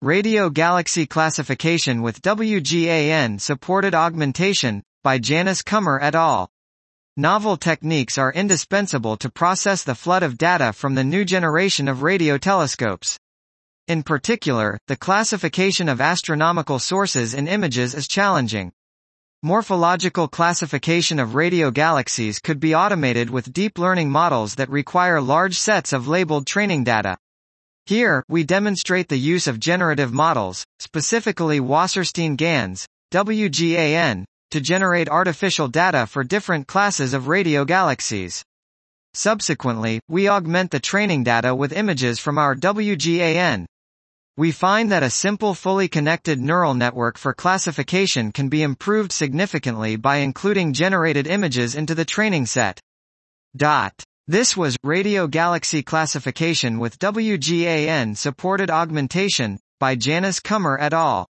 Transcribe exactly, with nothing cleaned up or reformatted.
Radio Galaxy Classification with W G A N-supported augmentation, by Janice Kummer et al. Novel techniques are indispensable to process the flood of data from the new generation of radio telescopes. In particular, the classification of astronomical sources in images is challenging. Morphological classification of radio galaxies could be automated with deep learning models that require large sets of labeled training data. Here, we demonstrate the use of generative models, specifically Wasserstein-Ganz, W G A N, to generate artificial data for different classes of radio galaxies. Subsequently, we augment the training data with images from our W G A N. We find that a simple fully connected neural network for classification can be improved significantly by including generated images into the training set. Dot. This was Radio Galaxy Classification with W G A N-supported augmentation, by Janice Kummer et al.